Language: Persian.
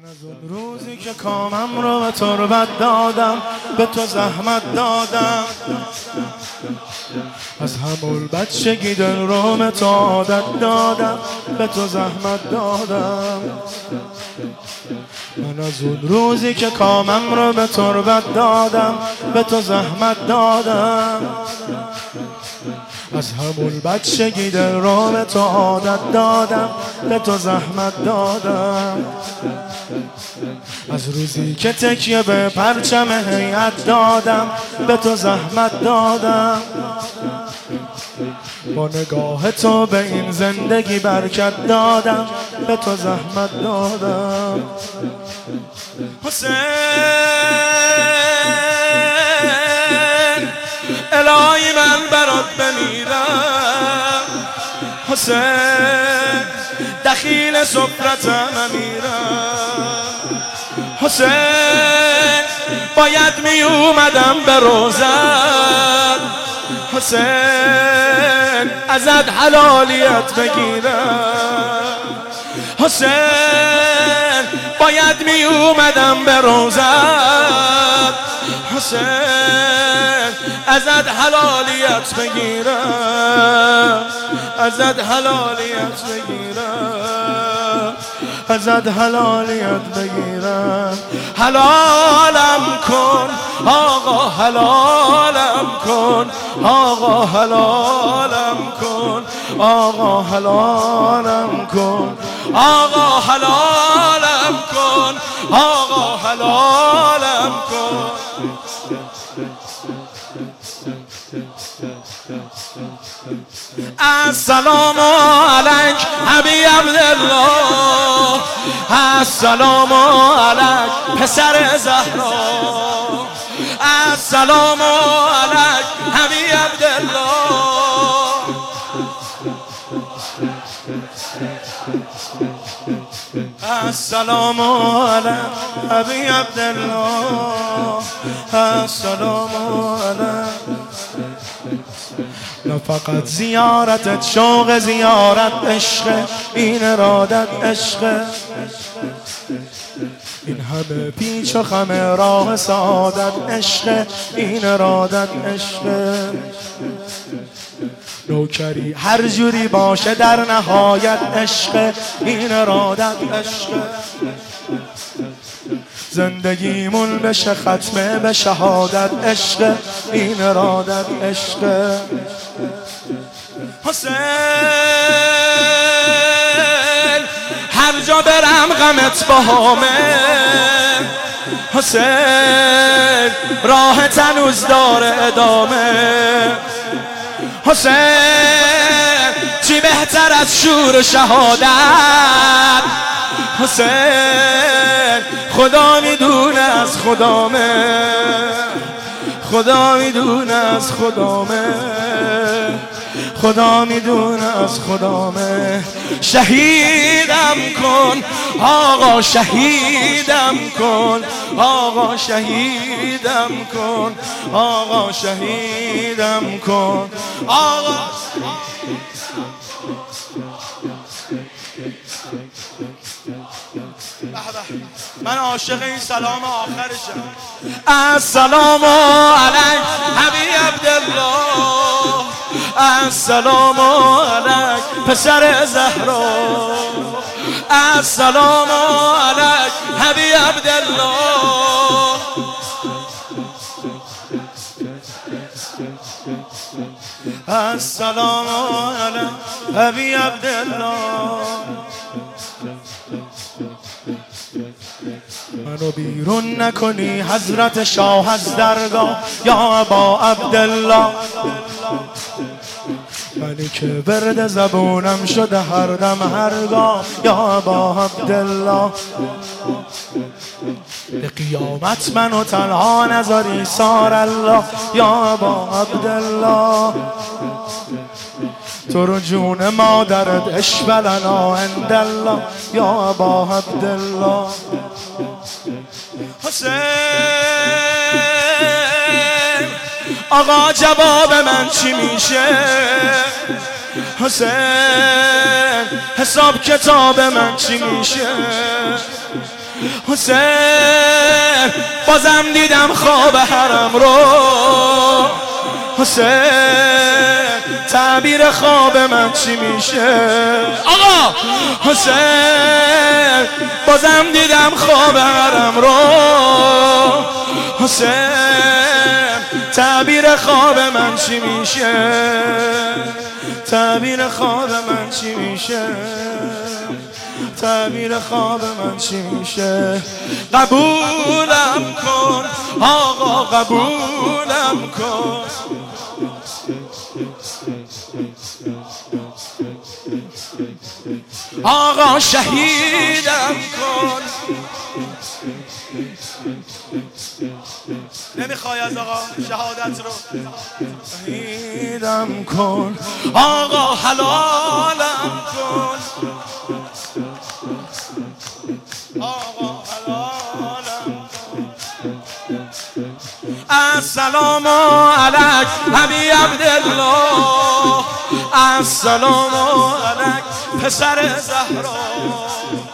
از اون روزی که کامم رو به تربت دادم، به تو زحمت دادم، از همون بچگی دل رو به تو عادت دادم، به تو زحمت دادم. من از اون روزی که کامم رو به تربت دادم، به تو زحمت دادم، از همون بچگی دل رو به تو عادت دادم، به تو زحمت دادم. از روزی که تکیه به پرچم هیئت دادم، به تو زحمت دادم. با نگاه تو به این زندگی برکت دادم، به تو زحمت دادم. حسین الهی من برات بمیرم، حسین دخیل سفرتم امیرم، حسین باید می اومدم به روزت، حسین ازت حلالیت بگیرم، حسین باید می اومدم به روزت، حسین ازت حلالیت بگیرم، ازت حلالیت بگیرم، ازت حلالیت بگیرم. حلالم کن آقا، حلالم کن آقا، حلالم کن آقا، حلالم کن آقا، حلالم کن آقا، حلالم کن. السلام علیک حبیب عبدالله، السلام علیک پسر زهرا، السلام علیک حبیب عبدالله، السلام علیک حبیب عبدالله، السلام علیک. نه فقط زیارتت شوق زیارت عشق، این ارادت عشق، این همه پیچ و خم راه سعادت عشق، این ارادت عشق. نوکری هر جوری باشه در نهایت عشق، این ارادت عشق. زندگیمون بشه ختمه به شهادت عشق، این ارادت عشق. حسین هر جا برم غمت باهامه، حسین راه هنوز داره ادامه، حسین چی بهتر از شور و شهادت، حسین خدا میدونه از خدامه، خدا میدونه از خدامه، خدا میدونه از خدامه. شهیدم کن آقا، شهیدم کن آقا، شهیدم کن آقا، شهیدم کن آقا. من عاشق این سلام آخرشم. السلام علیک حبیب عبدالله، السلام علیک پسر زهرا، السلام علیک حبیب عبدالله، السلام علیک حبیب عبدالله. منو بیرون نکنی حضرت شاه از درگاه یا ابا عبدالله، منی که ورد زبونم شده هر دم هرگاه یا ابا عبدالله. به قیامت منو تنها نذاری سار الله یا ابا عبدالله. تو رو جون مادرت اشبلنا عندالله یا ابا عبدالله. حسین آقا جواب من چی میشه؟ حسین حساب کتاب من چی میشه؟ حسین بازم دیدم خواب حرم رو حسین تعبیر خواب من چی میشه آقا حسین بازم دیدم خواب حرم رو حسین تعبیر خواب من چی میشه تعبیر خواب من چی میشه تعبیر خواب من چی میشه قبولم کن آقا قبولم کن آقا شهیدم کن نمیخوای از آقا شهادت رو شهیدم کن آقا حلالم کن آقا حلالم کن السلام علیک ابی عبدالله السلام علیک پسر زهرا